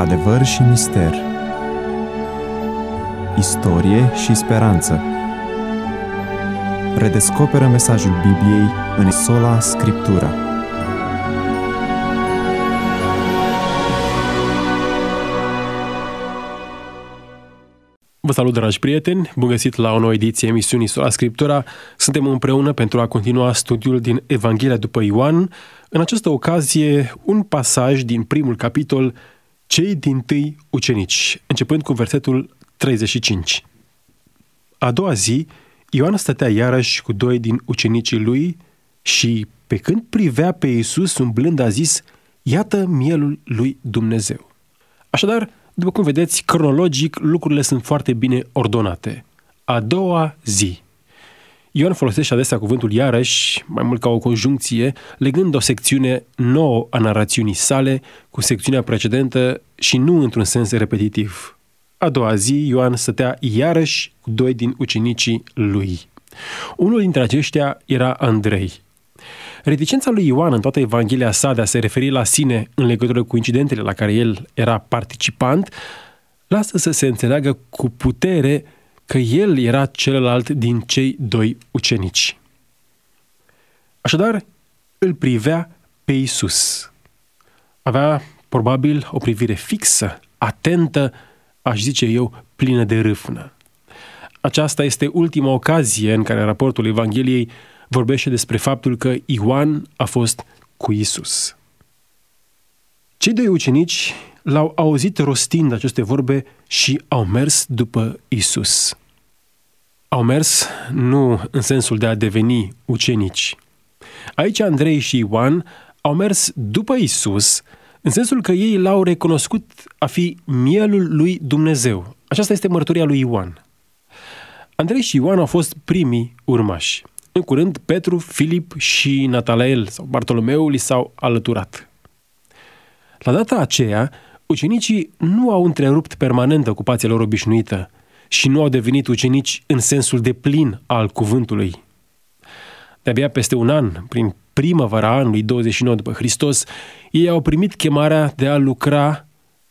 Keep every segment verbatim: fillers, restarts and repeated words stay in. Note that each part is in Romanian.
Adevăr și mister, istorie și speranță. Redescoperă mesajul Bibliei în Sola Scriptura. Vă salut, dragi prieteni! Bun găsit la o nouă ediție emisiunii Sola Scriptura. Suntem împreună pentru a continua studiul din Evanghelia după Ioan. În această ocazie, un pasaj din primul capitol, Cei dintâi ucenici, începând cu versetul treizeci și cinci. A doua zi, Ioan stătea iarăși cu doi din ucenicii lui și, pe când privea pe Iisus umblând, a zis: iată mielul lui Dumnezeu. Așadar, după cum vedeți, cronologic, lucrurile sunt foarte bine ordonate. A doua zi. Ioan folosește adesea cuvântul iarăși, mai mult ca o conjuncție, legând o secțiune nouă a narațiunii sale cu secțiunea precedentă și nu într-un sens repetitiv. A doua zi, Ioan stătea iarăși cu doi din ucenicii lui. Unul dintre aceștia era Andrei. Reticența lui Ioan în toată Evanghelia sa de a se referi la sine în legătură cu incidentele la care el era participant, lasă să se înțeleagă cu putere că el era celălalt din cei doi ucenici. Așadar, îl privea pe Iisus. Avea probabil o privire fixă, atentă, aș zice eu, plină de râvnă. Aceasta este ultima ocazie în care raportul Evangheliei vorbește despre faptul că Ioan a fost cu Iisus. Cei doi ucenici l-au auzit rostind aceste vorbe și au mers după Iisus. Au mers nu în sensul de a deveni ucenici. Aici Andrei și Ioan au mers după Iisus în sensul că ei l-au recunoscut a fi mielul lui Dumnezeu. Aceasta este mărturia lui Ioan. Andrei și Ioan au fost primii urmași. În curând, Petru, Filip și Natanael sau Bartolomeu li s-au alăturat. La data aceea, ucenicii nu au întrerupt permanent ocupația lor obișnuită și nu au devenit ucenici în sensul deplin al cuvântului. De-abia peste un an, prin primăvara anului douăzeci și nouă după Hristos, ei au primit chemarea de a lucra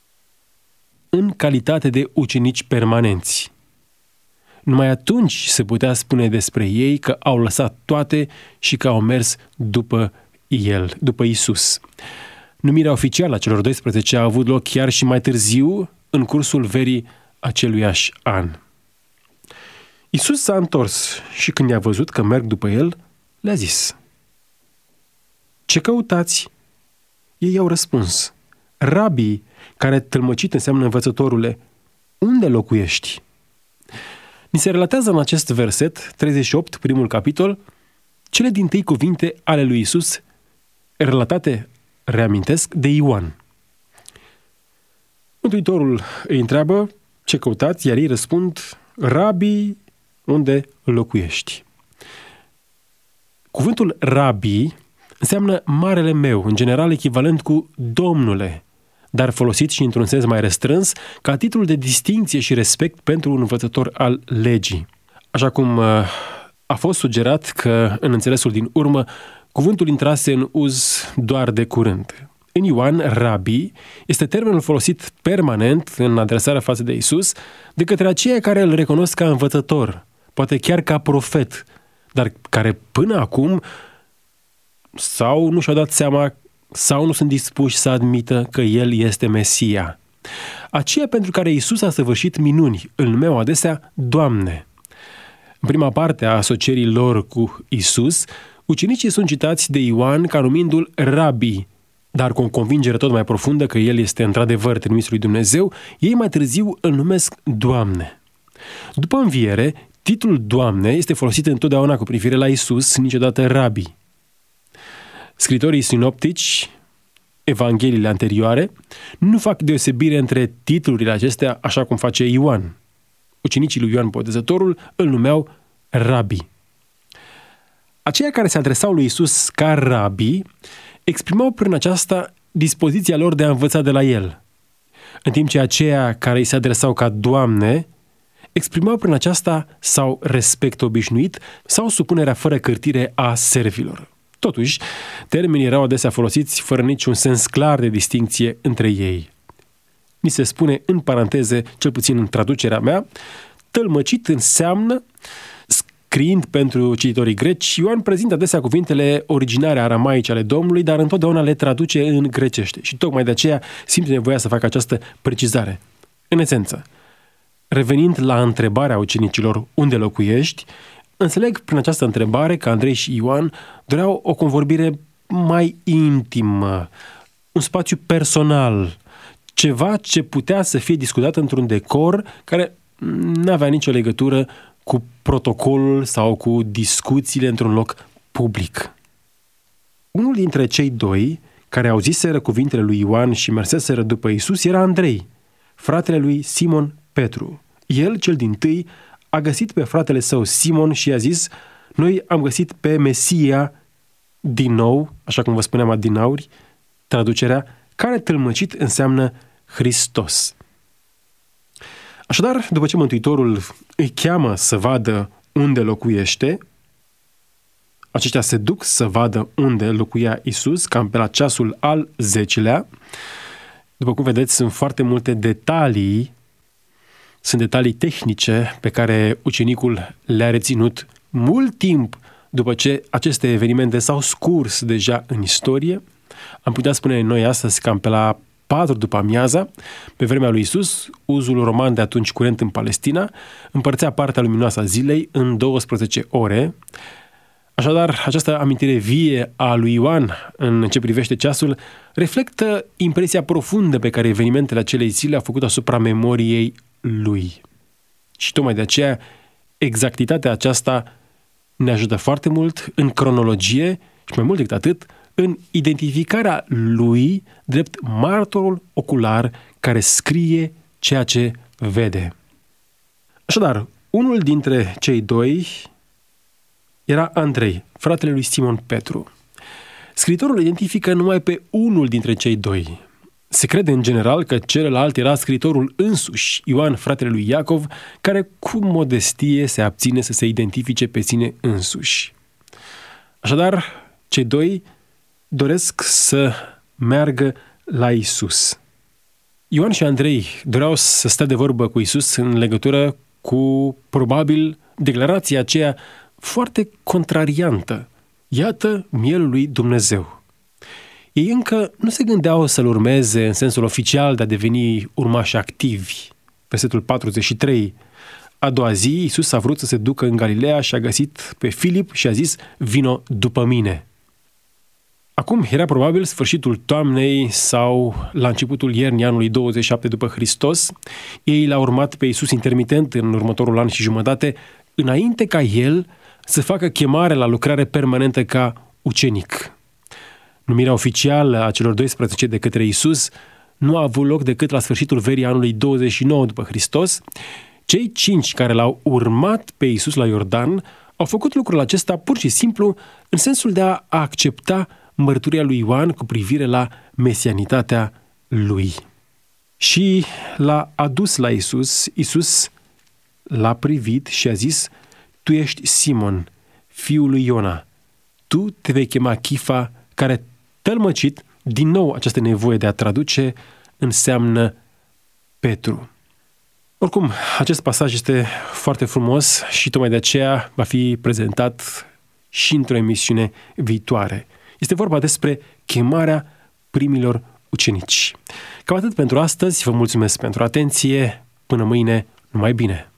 în calitate de ucenici permanenți. Numai atunci se putea spune despre ei că au lăsat toate și că au mers după el, după Iisus. Numirea oficială a celor doisprezece a avut loc chiar și mai târziu, în cursul verii aceluiași an. Iisus s-a întors și când i-a văzut că merg după el, le-a zis: ce căutați? Ei i-au răspuns: Rabii, care tâlmăcit înseamnă învățătorule, unde locuiești? Ni se relatează în acest verset, treizeci și opt, primul capitol, cele dintâi cuvinte ale lui Iisus, relatate, reamintesc, de Ioan. Mântuitorul îi întreabă ce căutați, iar ei răspund: Rabii, unde locuiești? Cuvântul rabii înseamnă marele meu, în general echivalent cu domnule, dar folosit și într-un sens mai restrâns, ca titlu de distinție și respect pentru un învățător al legii. Așa cum a fost sugerat că, în înțelesul din urmă, cuvântul intrase în uz doar de curând. În Ioan, rabii este termenul folosit permanent în adresarea față de Iisus de către aceia care îl recunosc ca învățător, poate chiar ca profet, dar care până acum sau nu și-au dat seama sau nu sunt dispuși să admită că El este Mesia. Aceia pentru care Iisus a săvârșit minuni îl numeau adesea Doamne. În prima parte a asocierii lor cu Iisus, ucenicii sunt citați de Ioan ca numindu-l Rabi, dar cu o convingere tot mai profundă că El este într-adevăr trimis lui Dumnezeu, ei mai târziu îl numesc Doamne. După înviere, titlul Doamne este folosit întotdeauna cu privire la Iisus, niciodată Rabi. Scritorii sinoptici, evangheliile anterioare, nu fac deosebire între titlurile acestea așa cum face Ioan. Ucenicii lui Ioan Botezătorul îl numeau Rabi. Aceia care se adresau lui Iisus ca Rabi exprimau prin aceasta dispoziția lor de a învăța de la el, în timp ce aceia care îi se adresau ca Doamne exprimau prin aceasta sau respect obișnuit sau supunerea fără cârtire a servilor. Totuși, termenii erau adesea folosiți fără niciun sens clar de distincție între ei. ni se spune în paranteze, cel puțin în traducerea mea, tălmăcit înseamnă, scriind pentru cititorii greci, Ioan prezintă adesea cuvintele originare aramaice ale Domnului, dar întotdeauna le traduce în grecește. Și tocmai de aceea simte nevoia să facă această precizare. În esență, revenind la întrebarea ucenicilor unde locuiești, înțeleg prin această întrebare că Andrei și Ioan doreau o convorbire mai intimă, un spațiu personal, ceva ce putea să fie discutat într-un decor care nu avea nicio legătură cu protocolul sau cu discuțiile într-un loc public. Unul dintre cei doi care auziseră cuvintele lui Ioan și merseseră după Iisus era Andrei, fratele lui Simon Petru. El, cel dintâi, a găsit pe fratele său Simon și i-a zis: noi am găsit pe Mesia, din nou, așa cum vă spuneam adinauri, traducerea, care tâlmăcit înseamnă Hristos. Așadar, după ce Mântuitorul îi cheamă să vadă unde locuiește, aceștia se duc să vadă unde locuia Iisus, cam pe la ceasul al zecelea. După cum vedeți, sunt foarte multe detalii, sunt detalii tehnice pe care ucenicul le-a reținut mult timp după ce aceste evenimente s-au scurs deja în istorie. Am putea spune noi astăzi cam pe la patru după amiaza, pe vremea lui Iisus, uzul roman de atunci curent în Palestina împărțea partea luminoasă a zilei în douăsprezece ore. Așadar, această amintire vie a lui Ioan în ce privește ceasul reflectă impresia profundă pe care evenimentele acelei zile au făcut asupra memoriei lui. Și tocmai de aceea, exactitatea aceasta ne ajută foarte mult în cronologie și mai mult decât atât, în identificarea lui drept martorul ocular care scrie ceea ce vede. Așadar, unul dintre cei doi era Andrei, fratele lui Simon Petru. Scriitorul identifică numai pe unul dintre cei doi. Se crede în general că celălalt era scriitorul însuși, Ioan, fratele lui Iacov, care cu modestie se abține să se identifice pe sine însuși. Așadar, cei doi doresc să meargă la Iisus. Ioan și Andrei doreau să stea de vorbă cu Iisus în legătură cu, probabil, declarația aceea foarte contrariantă. Iată mielul lui Dumnezeu. Ei încă nu se gândeau să-L urmeze în sensul oficial de a deveni urmași activi. Versetul patruzeci și trei. A doua zi, Iisus a vrut să se ducă în Galileea și a găsit pe Filip și a zis: vino după mine. Acum era probabil sfârșitul toamnei sau la începutul iernii anului douăzeci și șapte după Hristos. Ei l-au urmat pe Iisus intermitent în următorul an și jumătate, înainte ca el să facă chemare la lucrare permanentă ca ucenic. Numirea oficială a celor doisprezece de către Iisus nu a avut loc decât la sfârșitul verii anului douăzeci și nouă după Hristos. Cei cinci care l-au urmat pe Iisus la Iordan au făcut lucrul acesta pur și simplu în sensul de a accepta mărturia lui Ioan cu privire la mesianitatea lui. Și l-a adus la Iisus, Iisus l-a privit și a zis: tu ești Simon, fiul lui Iona, tu te vei chema Chifa, care tălmăcit, din nou această nevoie de a traduce, înseamnă Petru. Oricum, acest pasaj este foarte frumos și tocmai de aceea va fi prezentat și într-o emisiune viitoare. Este vorba despre chemarea primilor ucenici. Cam atât pentru astăzi, vă mulțumesc pentru atenție, până mâine, numai bine!